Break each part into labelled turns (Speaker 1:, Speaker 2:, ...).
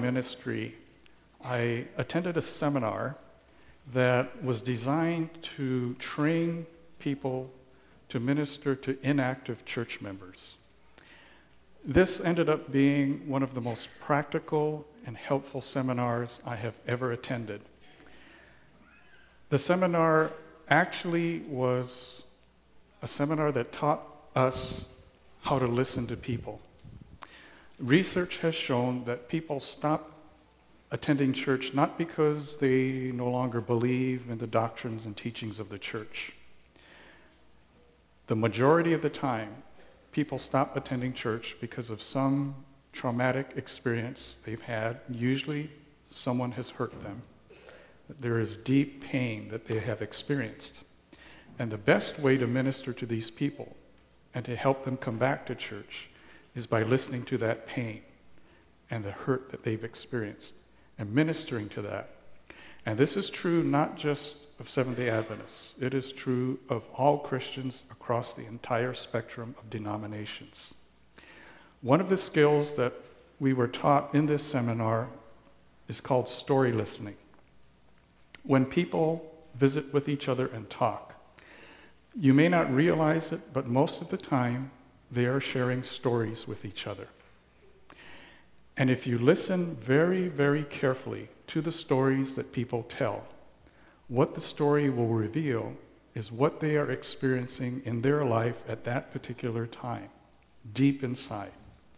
Speaker 1: ministry, I attended a seminar that was designed to train people to minister to inactive church members. This ended up being one of the most practical and helpful seminars I have ever attended. The seminar actually was a seminar that taught us how to listen to people. Research has shown that people stop attending church not because they no longer believe in the doctrines and teachings of the church. The majority of the time, people stop attending church because of some traumatic experience they've had. Usually, someone has hurt them. There is deep pain that they have experienced. And the best way to minister to these people and to help them come back to church is by listening to that pain and the hurt that they've experienced and ministering to that. And this is true not just of Seventh-day Adventists. It is true of all Christians across the entire spectrum of denominations. One of the skills that we were taught in this seminar is called story listening. When people visit with each other and talk, you may not realize it, but most of the time, they are sharing stories with each other. And if you listen very, very carefully to the stories that people tell, what the story will reveal is what they are experiencing in their life at that particular time, deep inside.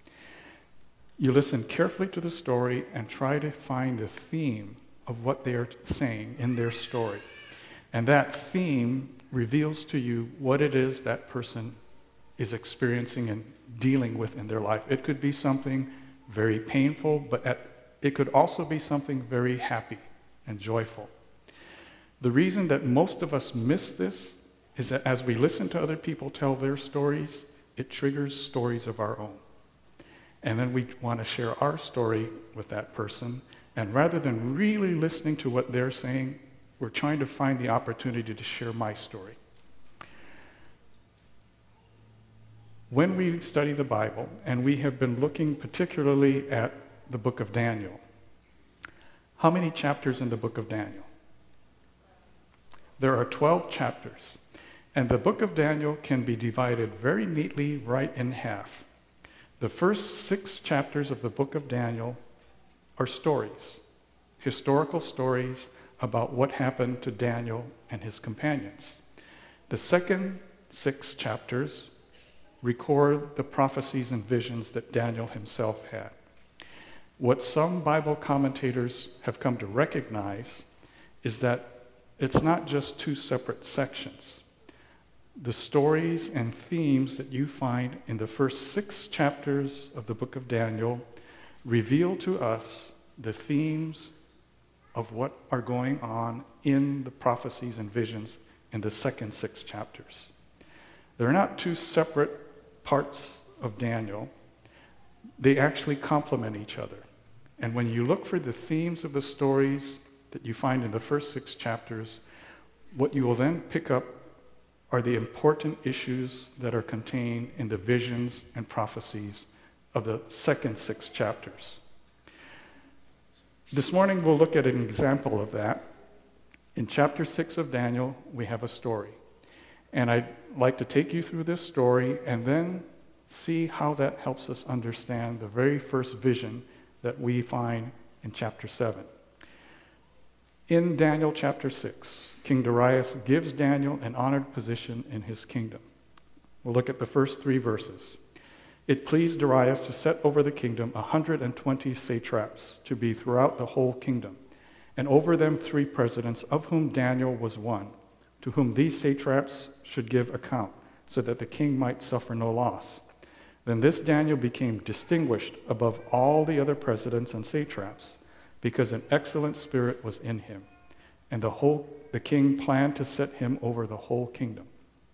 Speaker 1: You listen carefully to the story and try to find the theme of what they are saying in their story. And that theme reveals to you what it is that person is experiencing and dealing with in their life. It could be something very painful, but it could also be something very happy and joyful. The reason that most of us miss this is that as we listen to other people tell their stories, it triggers stories of our own. And then we want to share our story with that person, and rather than really listening to what they're saying, we're trying to find the opportunity to share my story. When we study the Bible, and we have been looking particularly at the book of Daniel, how many chapters in the book of Daniel? There are 12 chapters, and the book of Daniel can be divided very neatly right in half. The first 6 chapters of the book of Daniel are stories, historical stories about what happened to Daniel and his companions. The second 6 chapters record the prophecies and visions that Daniel himself had. What some Bible commentators have come to recognize is that it's not just 2 separate sections. The stories and themes that you find in the first 6 chapters of the book of Daniel reveal to us the themes of what are going on in the prophecies and visions in the second 6 chapters. They're not 2 separate parts of Daniel. They actually complement each other. And when you look for the themes of the stories that you find in the first 6 chapters, what you will then pick up are the important issues that are contained in the visions and prophecies of the second 6 chapters. This morning we'll look at an example of that. In chapter 6 of Daniel, we have a story. And I'd like to take you through this story and then see how that helps us understand the very first vision that we find in chapter 7. In Daniel chapter 6, King Darius gives Daniel an honored position in his kingdom. We'll look at the first 3 verses. It pleased Darius to set over the kingdom 120 satraps to be throughout the whole kingdom, and over them 3 presidents, of whom Daniel was one, to whom these satraps should give account, so that the king might suffer no loss. Then this Daniel became distinguished above all the other presidents and satraps, because an excellent spirit was in him, and the king planned to set him over the whole kingdom.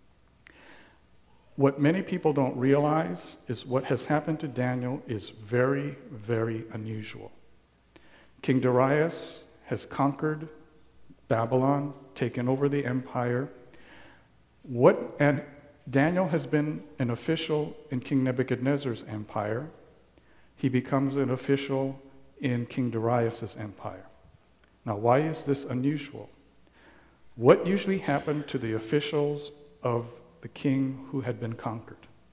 Speaker 1: What many people don't realize is what has happened to Daniel is very, very unusual. King Darius has conquered Babylon, taken over the empire. And Daniel has been an official in King Nebuchadnezzar's empire. He becomes an official in King Darius' empire. Now, why is this unusual? What usually happened to the officials of the king who had been conquered?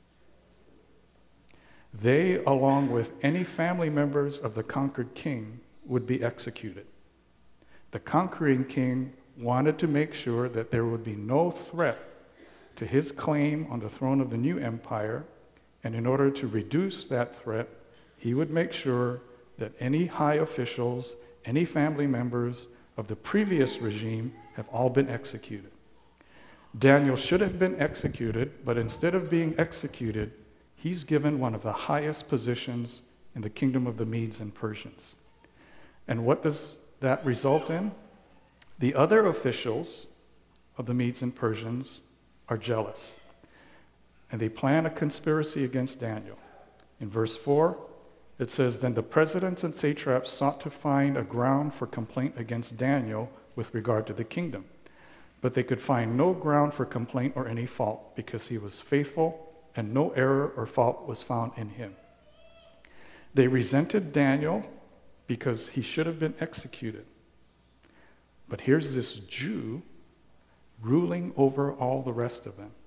Speaker 1: They, along with any family members of the conquered king, would be executed. The conquering king wanted to make sure that there would be no threat to his claim on the throne of the new empire, and in order to reduce that threat, he would make sure that any high officials, any family members of the previous regime have all been executed. Daniel should have been executed, but instead of being executed, he's given one of the highest positions in the kingdom of the Medes and Persians. And what does that result in? The other officials of the Medes and Persians are jealous, and they plan a conspiracy against Daniel. In verse 4, it says, "Then the presidents and satraps sought to find a ground for complaint against Daniel with regard to the kingdom. But they could find no ground for complaint or any fault, because he was faithful, and no error or fault was found in him." They resented Daniel because he should have been executed. But here's this Jew ruling over all the rest of them.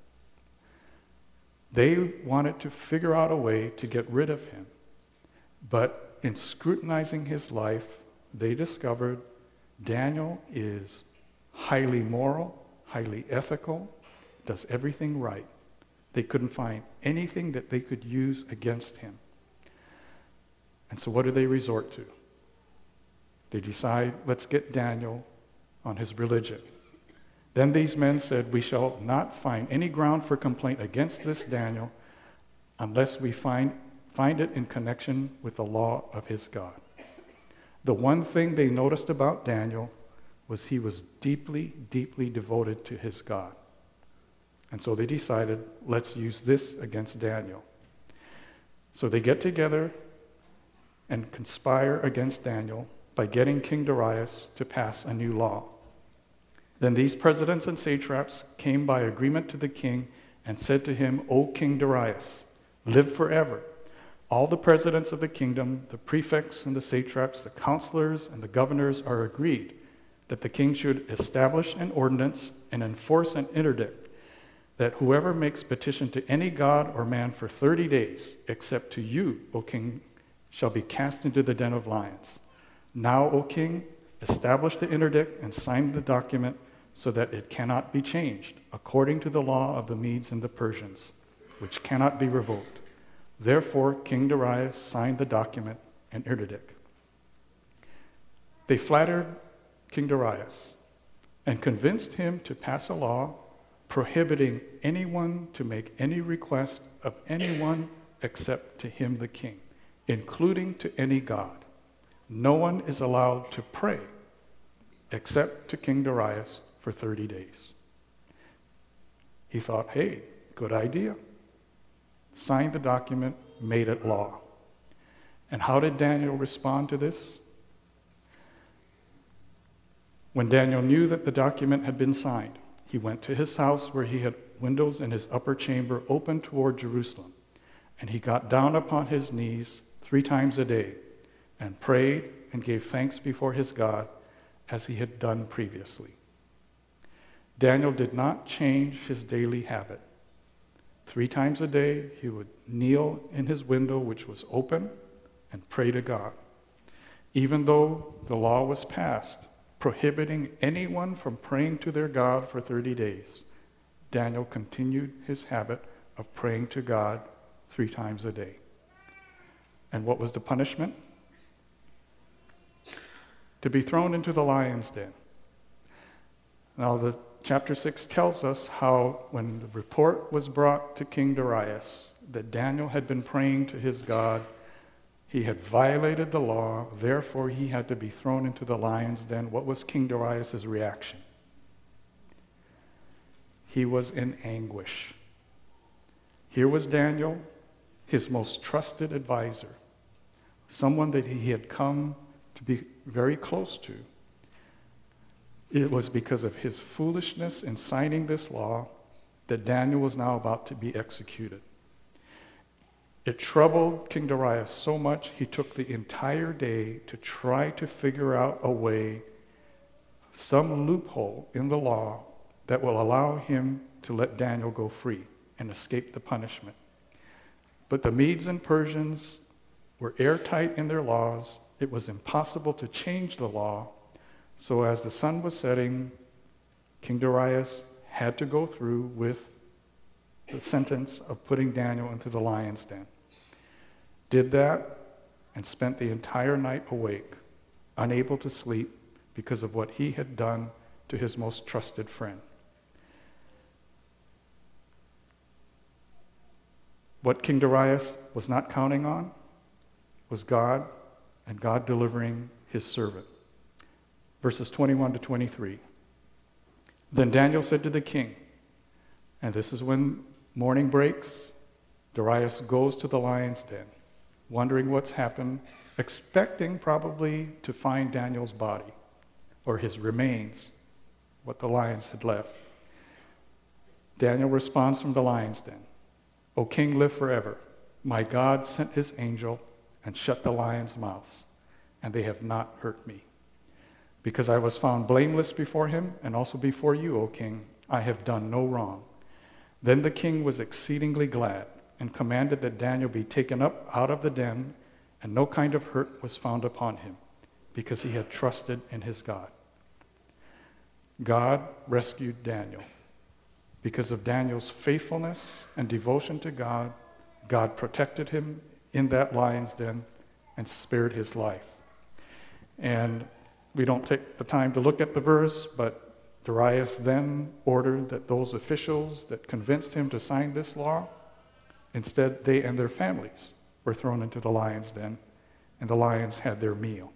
Speaker 1: They wanted to figure out a way to get rid of him. But in scrutinizing his life, they discovered Daniel is highly moral, highly ethical, does everything right. They couldn't find anything that they could use against him. And so what do they resort to? They decide, let's get Daniel on his religion. Then these men said, "We shall not find any ground for complaint against this Daniel unless we find it in connection with the law of his God." The one thing they noticed about Daniel was he was deeply, deeply devoted to his God. And so they decided, let's use this against Daniel. So they get together and conspire against Daniel by getting King Darius to pass a new law. Then these presidents and satraps came by agreement to the king and said to him, "O King Darius, live forever. All the presidents of the kingdom, the prefects and the satraps, the counselors and the governors are agreed that the king should establish an ordinance and enforce an interdict that whoever makes petition to any god or man for 30 days, except to you, O king, shall be cast into the den of lions. Now, O king, establish the interdict and sign the document so that it cannot be changed, according to the law of the Medes and the Persians, which cannot be revoked." Therefore, King Darius signed the document and interdict. They flattered King Darius and convinced him to pass a law prohibiting anyone to make any request of anyone except to him, the king, including to any god. No one is allowed to pray except to King Darius for 30 days. He thought, hey, good idea. Signed the document, made it law. And how did Daniel respond to this? When Daniel knew that the document had been signed, he went to his house where he had windows in his upper chamber open toward Jerusalem. And he got down upon his knees 3 times a day and prayed and gave thanks before his God as he had done previously. Daniel did not change his daily habit. 3 times a day, he would kneel in his window, which was open, and pray to God. Even though the law was passed prohibiting anyone from praying to their God for 30 days, Daniel continued his habit of praying to God 3 times a day. And what was the punishment? To be thrown into the lion's den. Now, the chapter 6 tells us how when the report was brought to King Darius that Daniel had been praying to his God, he had violated the law, therefore he had to be thrown into the lion's den. What was King Darius' reaction? He was in anguish. Here was Daniel, his most trusted advisor, someone that he had come to be very close to. It was because of his foolishness in signing this law that Daniel was now about to be executed. It troubled King Darius so much, he took the entire day to try to figure out a way, some loophole in the law that will allow him to let Daniel go free and escape the punishment. But the Medes and Persians were airtight in their laws. It was impossible to change the law. So as the sun was setting, King Darius had to go through with the sentence of putting Daniel into the lion's den. Did that and spent the entire night awake, unable to sleep because of what he had done to his most trusted friend. What King Darius was not counting on was God and God delivering his servant. Verses 21 to 23. Then Daniel said to the king, and this is when morning breaks, Darius goes to the lion's den, wondering what's happened, expecting probably to find Daniel's body or his remains, what the lions had left. Daniel responds from the lion's den, O king, live forever. My God sent his angel and shut the lions' mouths, and they have not hurt me. Because I was found blameless before him and also before you, O king, I have done no wrong. Then the king was exceedingly glad and commanded that Daniel be taken up out of the den, and no kind of hurt was found upon him, because he had trusted in his God. God rescued Daniel. Because of Daniel's faithfulness and devotion to God, God protected him in that lion's den and spared his life. And we don't take the time to look at the verse, but Darius then ordered that those officials that convinced him to sign this law, instead they and their families were thrown into the lion's den, and the lions had their meal.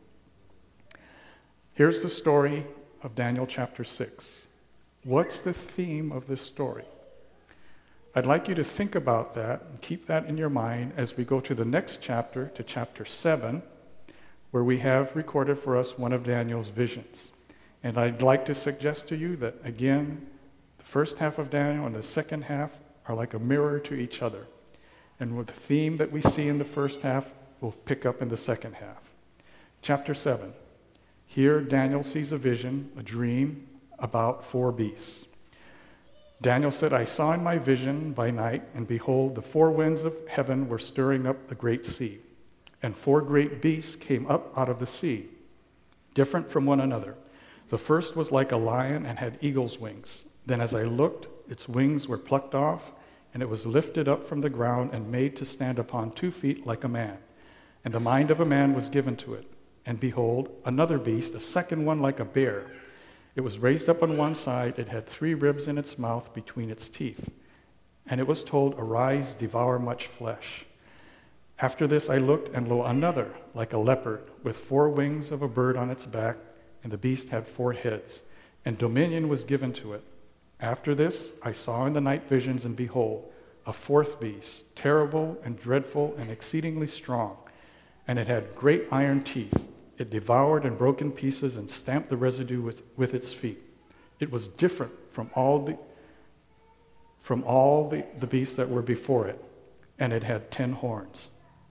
Speaker 1: Here's the story of Daniel chapter 6. What's the theme of this story? I'd like you to think about that and keep that in your mind as we go to the next chapter, to chapter 7, where we have recorded for us one of Daniel's visions. And I'd like to suggest to you that, again, the first half of Daniel and the second half are like a mirror to each other. And with the theme that we see in the first half, we'll pick up in the second half. Chapter 7. Here, Daniel sees a vision, a dream, about 4 beasts. Daniel said, I saw in my vision by night, and behold, the 4 winds of heaven were stirring up the great sea, and 4 great beasts came up out of the sea, different from one another. The first was like a lion and had eagle's wings. Then as I looked, its wings were plucked off, and it was lifted up from the ground and made to stand upon 2 feet like a man. And the mind of a man was given to it. And behold, another beast, a second one like a bear. It was raised up on one side. It had 3 ribs in its mouth between its teeth. And it was told, Arise, devour much flesh. After this I looked, and lo, another, like a leopard, with 4 wings of a bird on its back, and the beast had 4 heads, and dominion was given to it. After this I saw in the night visions, and behold, a 4th beast, terrible and dreadful and exceedingly strong, and it had great iron teeth. It devoured and broke in pieces and stamped the residue with its feet. It was different from all the beasts that were before it, and it had 10 horns.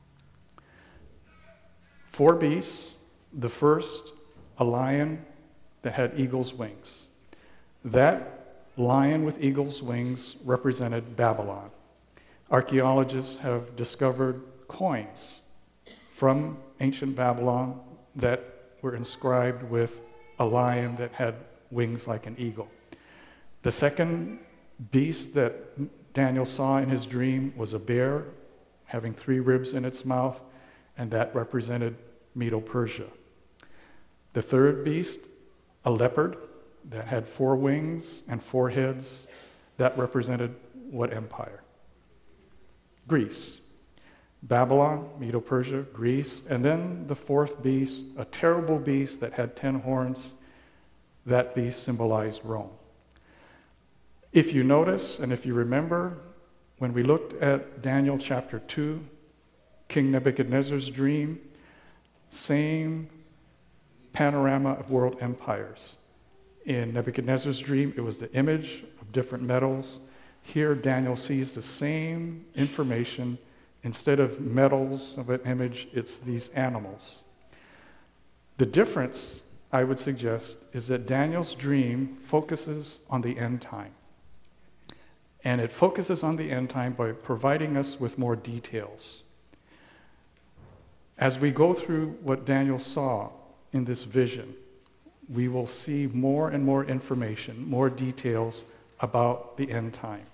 Speaker 1: 4 beasts, the first, a lion that had eagle's wings. That lion with eagle's wings represented Babylon. Archaeologists have discovered coins from ancient Babylon that were inscribed with a lion that had wings like an eagle. The second beast that Daniel saw in his dream was a bear having 3 ribs in its mouth, and that represented Medo-Persia. The third beast, a leopard that had 4 wings and 4 heads, that represented what empire? Greece. Babylon, Medo-Persia, Greece, and then the 4th beast, a terrible beast that had 10 horns. That beast symbolized Rome. If you notice, and if you remember, when we looked at Daniel chapter 2, King Nebuchadnezzar's dream, same panorama of world empires. In Nebuchadnezzar's dream, it was the image of different metals. Here, Daniel sees the same information Instead of metals of an image, it's these animals. The difference, I would suggest, is that Daniel's dream focuses on the end time. And it focuses on the end time by providing us with more details. As we go through what Daniel saw in this vision, we will see more and more information, more details about the end time.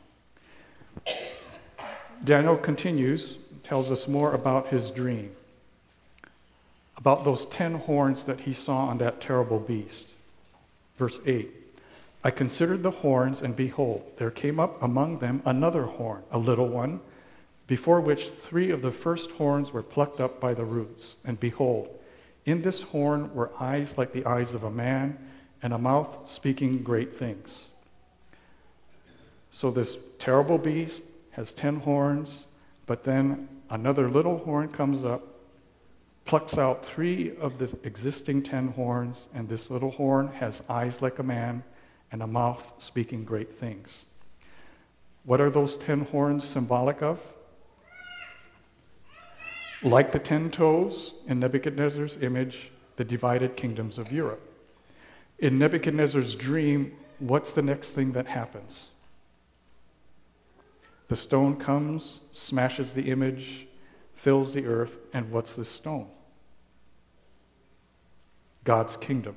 Speaker 1: Daniel continues, tells us more about his dream, about those 10 horns that he saw on that terrible beast. Verse 8, I considered the horns, and behold, there came up among them another horn, a little one, before which 3 of the first horns were plucked up by the roots. And behold, in this horn were eyes like the eyes of a man, and a mouth speaking great things. So this terrible beast has 10 horns, but then another little horn comes up, plucks out 3 of the existing 10 horns, and this little horn has eyes like a man and a mouth speaking great things. What are those 10 horns symbolic of? Like the 10 toes in Nebuchadnezzar's image, the divided kingdoms of Europe. In Nebuchadnezzar's dream, what's the next thing that happens? The stone comes, smashes the image, fills the earth, and what's this stone? God's kingdom.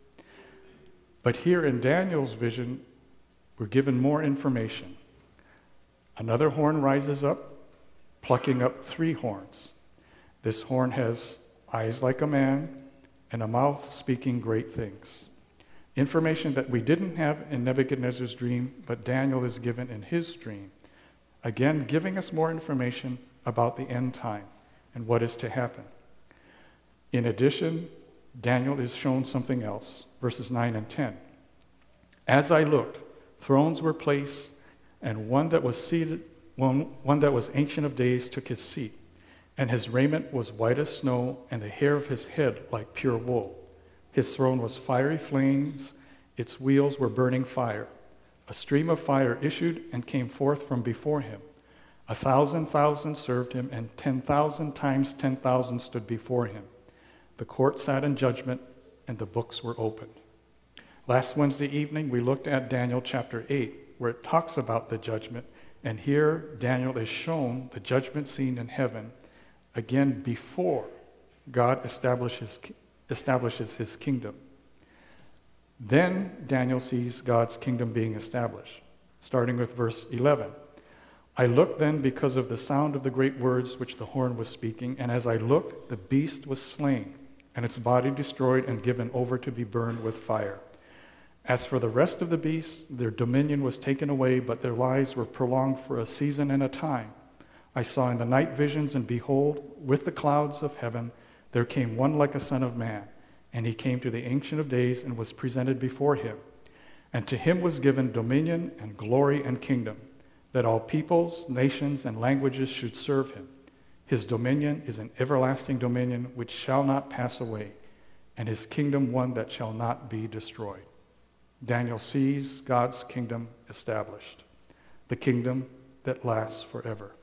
Speaker 1: But here in Daniel's vision, we're given more information. Another horn rises up, plucking up 3 horns. This horn has eyes like a man and a mouth speaking great things. Information that we didn't have in Nebuchadnezzar's dream, but Daniel is given in his dream. Again, giving us more information about the end time and what is to happen. In addition, Daniel is shown something else, verses 9 and 10. As I looked, thrones were placed, and one that was Ancient of Days took his seat, and his raiment was white as snow, and the hair of his head like pure wool. His throne was fiery flames, its wheels were burning fire. A stream of fire issued and came forth from before him. 1,000,000 served him, and 10,000 times 10,000 stood before him. The court sat in judgment, and the books were opened. Last Wednesday evening, we looked at Daniel chapter 8, where it talks about the judgment, and here Daniel is shown the judgment scene in heaven, again before God establishes his kingdom. Then Daniel sees God's kingdom being established, starting with verse 11. I looked then because of the sound of the great words which the horn was speaking, and as I looked, the beast was slain, and its body destroyed and given over to be burned with fire. As for the rest of the beasts, their dominion was taken away, but their lives were prolonged for a season and a time. I saw in the night visions, and behold, with the clouds of heaven, there came one like a son of man, and he came to the Ancient of Days and was presented before him. And to him was given dominion and glory and kingdom, that all peoples, nations, and languages should serve him. His dominion is an everlasting dominion which shall not pass away, and his kingdom one that shall not be destroyed. Daniel sees God's kingdom established, the kingdom that lasts forever.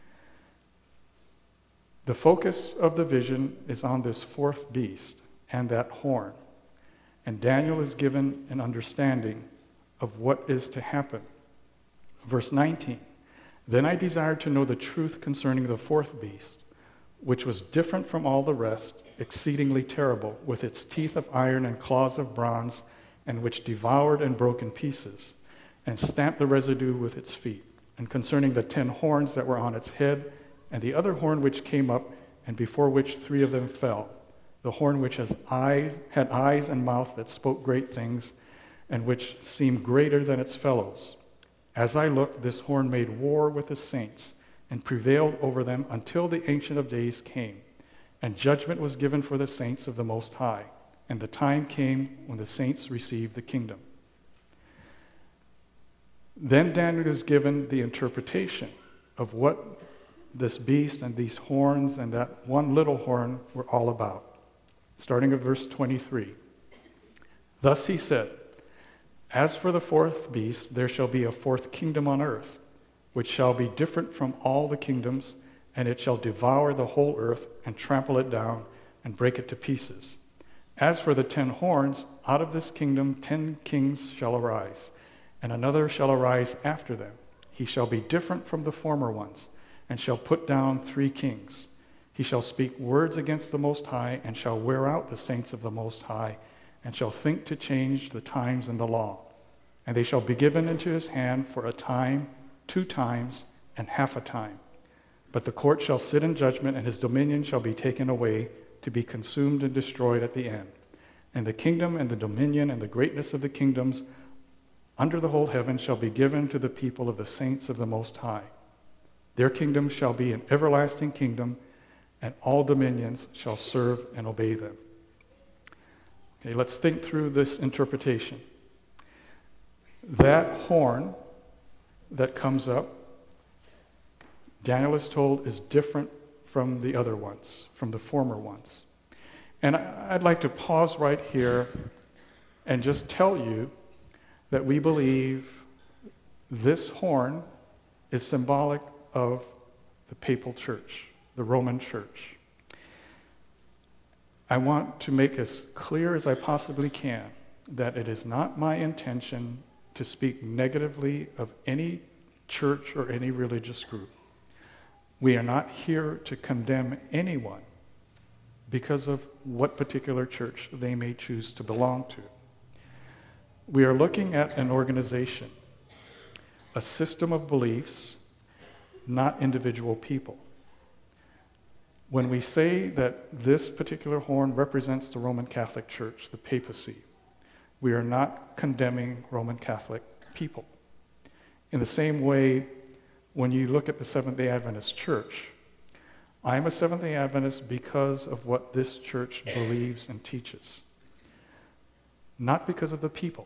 Speaker 1: The focus of the vision is on this 4th beast and that horn, and Daniel is given an understanding of what is to happen. Verse 19, then I desired to know the truth concerning the 4th beast, which was different from all the rest, exceedingly terrible, with its teeth of iron and claws of bronze, and which devoured and broke in pieces, and stamped the residue with its feet, and concerning the 10 horns that were on its head, and the other horn which came up, and before which 3 of them fell, the horn which had eyes and mouth that spoke great things, and which seemed greater than its fellows. As I looked, this horn made war with the saints, and prevailed over them until the Ancient of Days came, and judgment was given for the saints of the Most High. And the time came when the saints received the kingdom. Then Daniel is given the interpretation of what this beast and these horns and that one little horn were all about. Starting at verse 23. Thus he said, as for the 4th beast, there shall be a 4th kingdom on earth, which shall be different from all the kingdoms, and it shall devour the whole earth and trample it down and break it to pieces. As for the 10 horns, out of this kingdom 10 kings shall arise, and another shall arise after them. He shall be different from the former ones, and shall put down 3 kings. He shall speak words against the Most High, and shall wear out the saints of the Most High, and shall think to change the times and the law. And they shall be given into his hand for a time, 2 times, and half a time. But the court shall sit in judgment, and his dominion shall be taken away, to be consumed and destroyed at the end. And the kingdom and the dominion and the greatness of the kingdoms under the whole heaven shall be given to the people of the saints of the Most High. Their kingdom shall be an everlasting kingdom, and all dominions shall serve and obey them. Okay, let's think through this interpretation. That horn that comes up, Daniel is told, is different from the other ones, from the former ones. And I'd like to pause right here and just tell you that we believe this horn is symbolic of the papal church, the Roman church. I want to make as clear as I possibly can that it is not my intention to speak negatively of any church or any religious group. We are not here to condemn anyone because of what particular church they may choose to belong to. We are looking at an organization, a system of beliefs, not individual people. When we say that this particular horn represents the Roman Catholic Church, the papacy, we are not condemning Roman Catholic people. In the same way, when you look at the Seventh-day Adventist Church, I'm a Seventh-day Adventist because of what this church believes and teaches, not because of the people.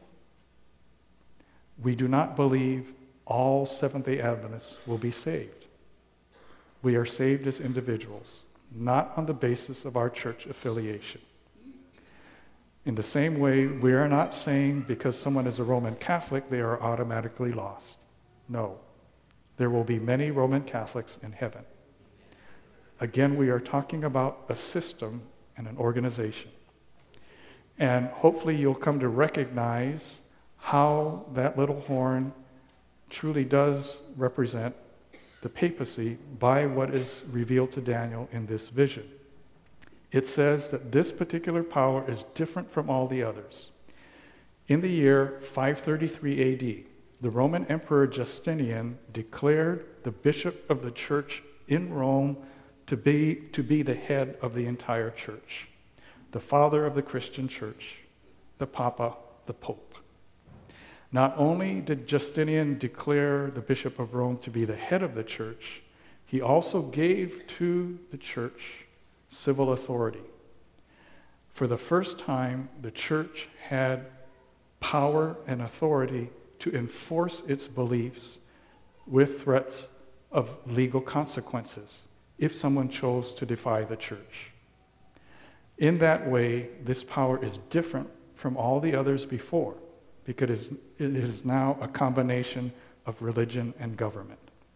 Speaker 1: We do not believe all Seventh-day Adventists will be saved. We are saved as individuals, not on the basis of our church affiliation. In the same way, we are not saying because someone is a Roman Catholic, they are automatically lost. No. There will be many Roman Catholics in heaven. Again, we are talking about a system and an organization. And hopefully you'll come to recognize how that little horn truly does represent the papacy by what is revealed to Daniel in this vision. It says that this particular power is different from all the others. In the year 533 AD, the Roman Emperor Justinian declared the bishop of the church in Rome to be the head of the entire church, the father of the Christian church, the Papa, the Pope. Not only did Justinian declare the bishop of Rome to be the head of the church, he also gave to the church civil authority. For the first time, the church had power and authority to enforce its beliefs with threats of legal consequences if someone chose to defy the church. In that way, this power is different from all the others before, because it is now a combination of religion and government.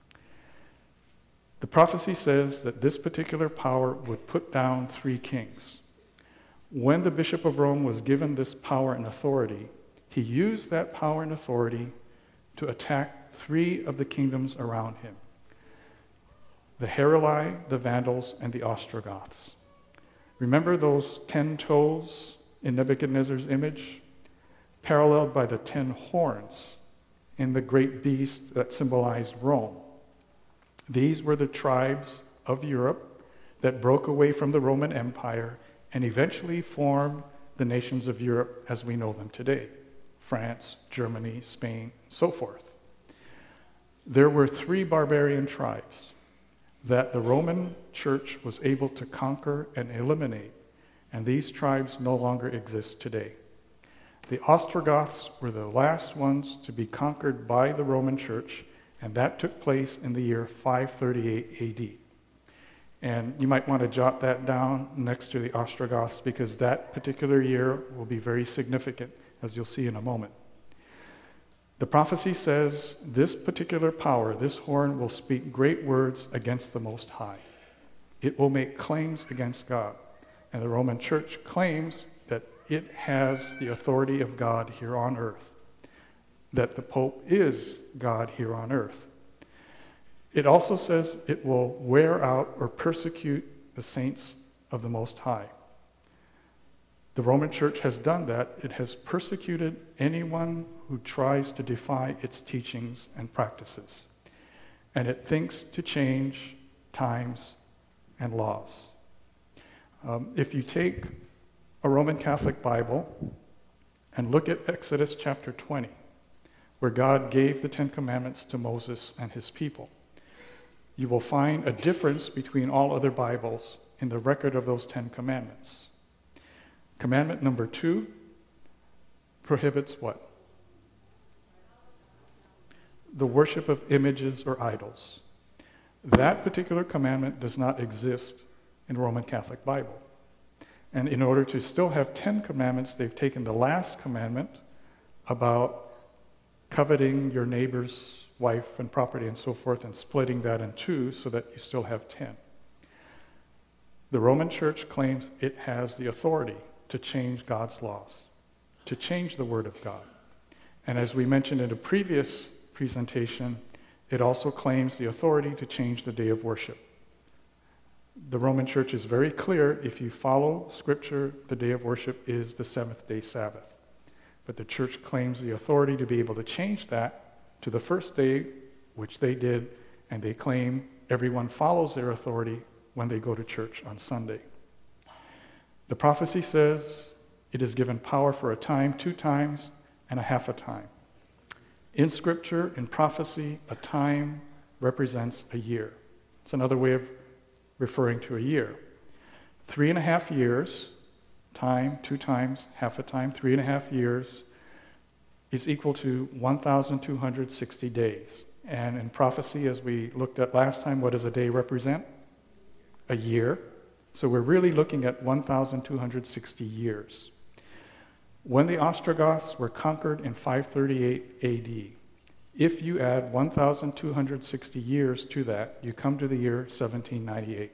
Speaker 1: The prophecy says that this particular power would put down 3 kings. When the Bishop of Rome was given this power and authority, he used that power and authority to attack 3 of the kingdoms around him: the Heruli, the Vandals, and the Ostrogoths. Remember those 10 toes in Nebuchadnezzar's image, paralleled by the 10 horns in the great beast that symbolized Rome? These were the tribes of Europe that broke away from the Roman Empire and eventually formed the nations of Europe as we know them today: France, Germany, Spain, so forth. There were 3 barbarian tribes that the Roman Church was able to conquer and eliminate, and these tribes no longer exist today. The Ostrogoths were the last ones to be conquered by the Roman Church, and that took place in the year 538 AD. And you might want to jot that down next to the Ostrogoths, because that particular year will be very significant, as you'll see in a moment. The prophecy says this particular power, this horn, will speak great words against the Most High. It will make claims against God. And the Roman Church claims that it has the authority of God here on earth, that the Pope is God here on earth. It also says it will wear out or persecute the saints of the Most High. The Roman Church has done that. It has persecuted anyone who tries to defy its teachings and practices. And it thinks to change times and laws. If you take a Roman Catholic Bible and look at Exodus chapter 20, where God gave the Ten Commandments to Moses and his people, you will find a difference between all other Bibles in the record of those 10 commandments. Commandment number 2 prohibits what? The worship of images or idols. That particular commandment does not exist in the Roman Catholic Bible. And in order to still have 10 commandments, they've taken the last commandment about coveting your neighbor's wife and property and so forth and splitting that in 2 so that you still have 10. The Roman Church claims it has the authority to change God's laws, to change the Word of God. And as we mentioned in a previous presentation, it also claims the authority to change the day of worship. The Roman Church is very clear, if you follow Scripture, the day of worship is the seventh-day Sabbath. But the Church claims the authority to be able to change that to the first day, which they did, and they claim everyone follows their authority when they go to church on Sunday. The prophecy says it is given power for a time, 2 times, and a half a time. In Scripture, in prophecy, a time represents a year. It's another way of referring to a year. 3.5 years, time, 2 times, half a time, 3.5 years, is equal to 1,260 days. And in prophecy, as we looked at last time, what does a day represent? A year. So we're really looking at 1,260 years. When the Ostrogoths were conquered in 538 AD, if you add 1,260 years to that, you come to the year 1798.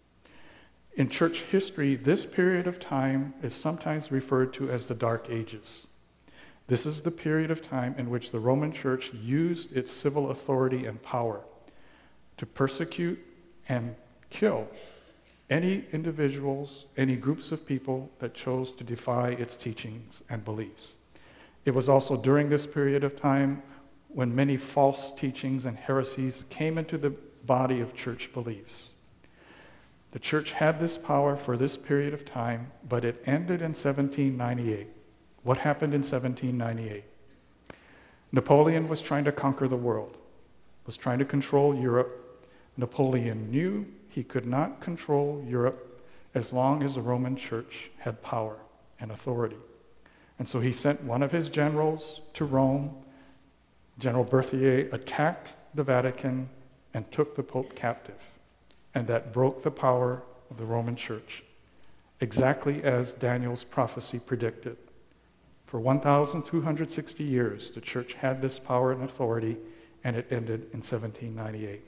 Speaker 1: In church history, this period of time is sometimes referred to as the Dark Ages. This is the period of time in which the Roman Church used its civil authority and power to persecute and kill any individuals, any groups of people that chose to defy its teachings and beliefs. It was also during this period of time when many false teachings and heresies came into the body of church beliefs. The church had this power for this period of time, but it ended in 1798. What happened in 1798? Napoleon was trying to conquer the world, was trying to control Europe. Napoleon knew he could not control Europe as long as the Roman Church had power and authority. And so he sent one of his generals to Rome. General Berthier attacked the Vatican and took the Pope captive. And that broke the power of the Roman Church, exactly as Daniel's prophecy predicted. For 1,260 years, the church had this power and authority, and it ended in 1798.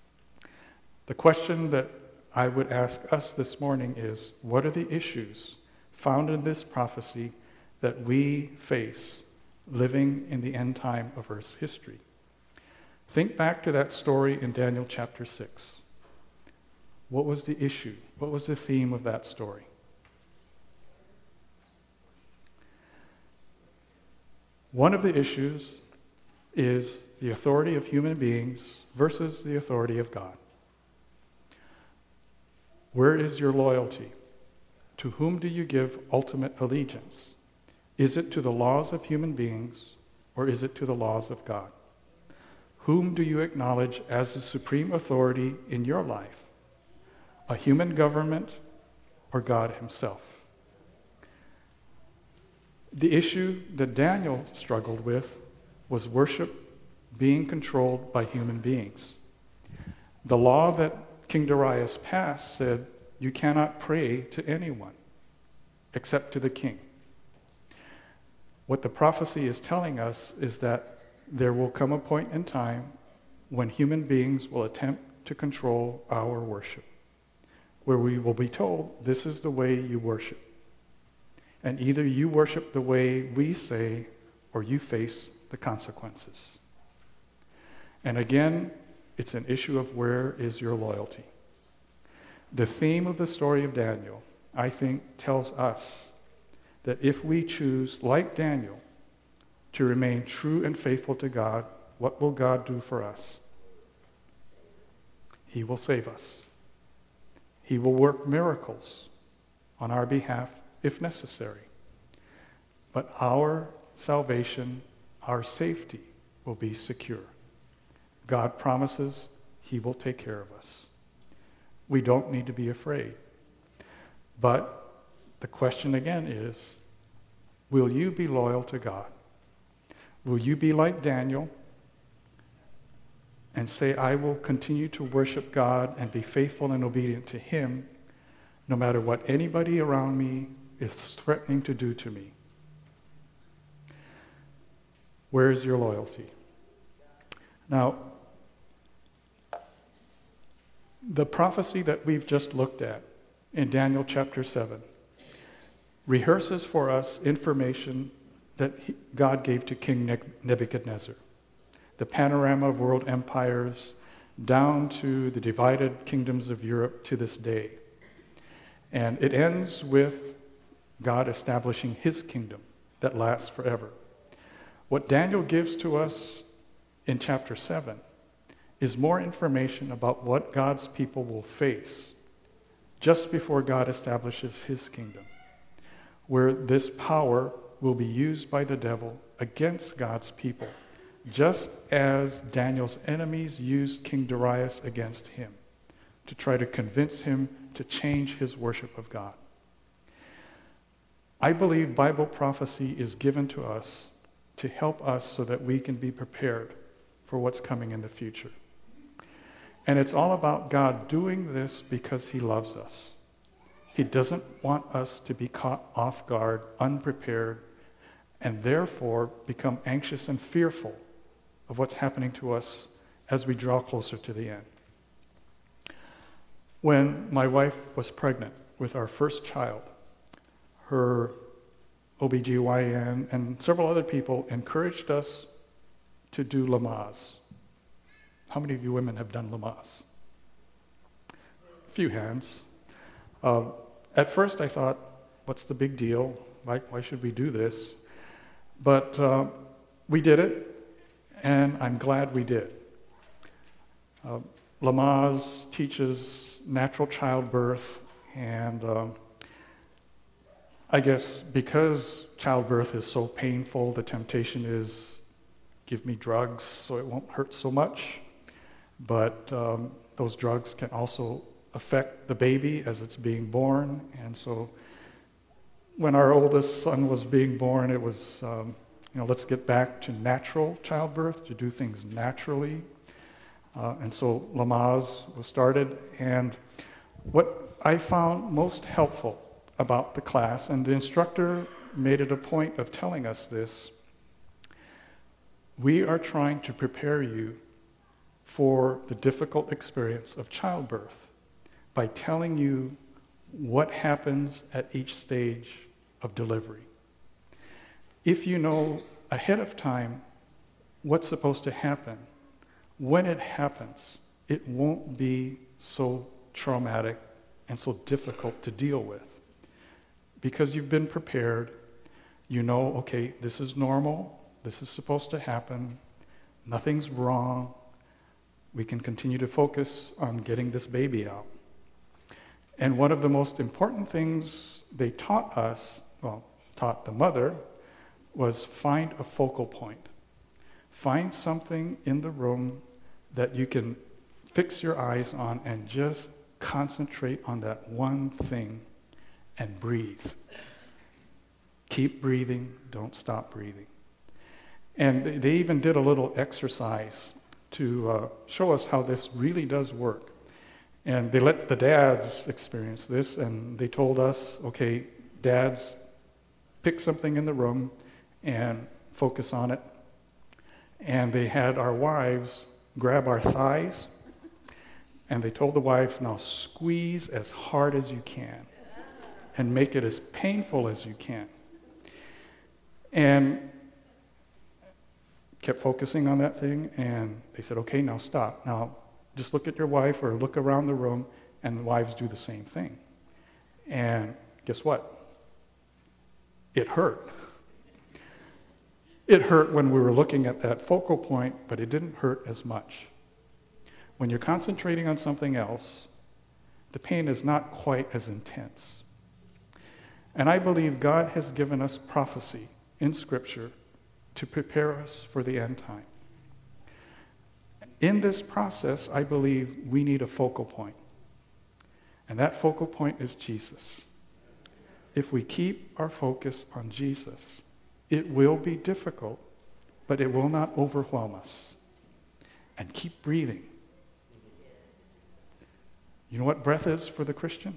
Speaker 1: The question that I would ask us this morning is, what are the issues found in this prophecy that we face living in the end time of Earth's history? Think back to that story in Daniel chapter 6. What was the issue? What was the theme of that story? One of the issues is the authority of human beings versus the authority of God. Where is your loyalty? To whom do you give ultimate allegiance? Is it to the laws of human beings, or is it to the laws of God? Whom do you acknowledge as the supreme authority in your life? A human government or God himself? The issue that Daniel struggled with was worship being controlled by human beings. The law that King Darius passed said, you cannot pray to anyone except to the king. What the prophecy is telling us is that there will come a point in time when human beings will attempt to control our worship, where we will be told, this is the way you worship. And either you worship the way we say, or you face the consequences. And again, it's an issue of where is your loyalty. The theme of the story of Daniel, I think, tells us that if we choose, like Daniel, to remain true and faithful to God, what will God do for us? He will save us. He will work miracles on our behalf if necessary. But our salvation, our safety will be secure. God promises He will take care of us. We don't need to be afraid. But the question again is, will you be loyal to God? Will you be like Daniel and say, I will continue to worship God and be faithful and obedient to Him no matter what anybody around me is threatening to do to me? Where is your loyalty? Now, the prophecy that we've just looked at in Daniel chapter 7 rehearses for us information that God gave to King Nebuchadnezzar. The panorama of world empires down to the divided kingdoms of Europe to this day. And it ends with God establishing His kingdom that lasts forever. What Daniel gives to us in chapter 7 is more information about what God's people will face just before God establishes His kingdom, where this power will be used by the devil against God's people, just as Daniel's enemies used King Darius against him to try to convince him to change his worship of God. I believe Bible prophecy is given to us to help us so that we can be prepared for what's coming in the future. And it's all about God doing this because He loves us. He doesn't want us to be caught off guard, unprepared, and therefore become anxious and fearful of what's happening to us as we draw closer to the end. When my wife was pregnant with our first child, her OBGYN and several other people encouraged us to do Lamaze. How many of you women have done Lamaze? A few hands. At first I thought, what's the big deal? Why should we do this? But we did it, and I'm glad we did. Lamaze teaches natural childbirth, and I guess because childbirth is so painful, the temptation is give me drugs so it won't hurt so much. But those drugs can also affect the baby as it's being born. And so when our oldest son was being born, it was, let's get back to natural childbirth, to do things naturally. And so Lamaze was started. And what I found most helpful about the class, and the instructor made it a point of telling us this, we are trying to prepare you for the difficult experience of childbirth by telling you what happens at each stage of delivery. If you know ahead of time what's supposed to happen, when it happens, it won't be so traumatic and so difficult to deal with. Because you've been prepared, you know, okay, this is normal, this is supposed to happen, nothing's wrong, we can continue to focus on getting this baby out. And one of the most important things they taught us, taught the mother, was find a focal point. Find something in the room that you can fix your eyes on and just concentrate on that one thing and breathe. Keep breathing, don't stop breathing. And they even did a little exercise to show us how this really does work. And they let the dads experience this, and they told us, okay, dads, pick something in the room and focus on it. And they had our wives grab our thighs, and they told the wives, now squeeze as hard as you can and make it as painful as you can. And kept focusing on that thing, and they said, okay, now stop. Now just look at your wife or look around the room, and the wives do the same thing. And guess what? It hurt. It hurt when we were looking at that focal point, but it didn't hurt as much. When you're concentrating on something else, the pain is not quite as intense. And I believe God has given us prophecy in Scripture to prepare us for the end time. In this process, I believe we need a focal point. And that focal point is Jesus. If we keep our focus on Jesus, it will be difficult, but it will not overwhelm us. And keep breathing. You know what breath is for the Christian?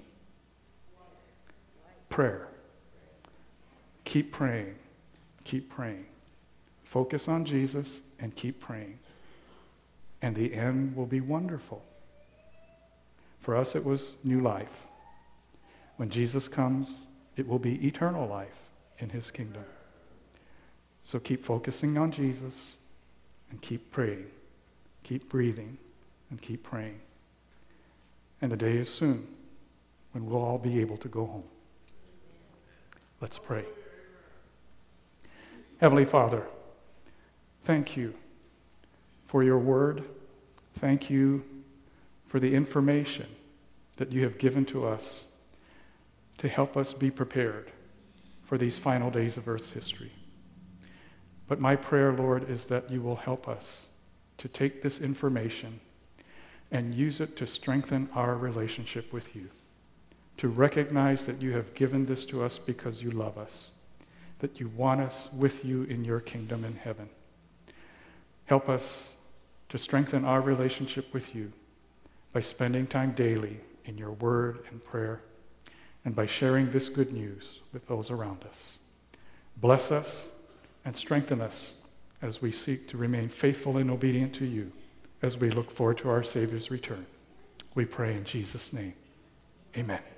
Speaker 1: Prayer. Keep praying. Keep praying. Focus on Jesus and keep praying. And the end will be wonderful. For us, it was new life. When Jesus comes, it will be eternal life in his kingdom. So keep focusing on Jesus and keep praying. Keep breathing and keep praying. And the day is soon when we'll all be able to go home. Let's pray. Heavenly Father, thank you for your word. Thank you for the information that you have given to us to help us be prepared for these final days of Earth's history. But my prayer, Lord, is that you will help us to take this information and use it to strengthen our relationship with you, to recognize that you have given this to us because you love us, that you want us with you in your kingdom in heaven. Help us to strengthen our relationship with you by spending time daily in your word and prayer, and by sharing this good news with those around us. Bless us and strengthen us as we seek to remain faithful and obedient to you as we look forward to our Savior's return. We pray in Jesus' name. Amen.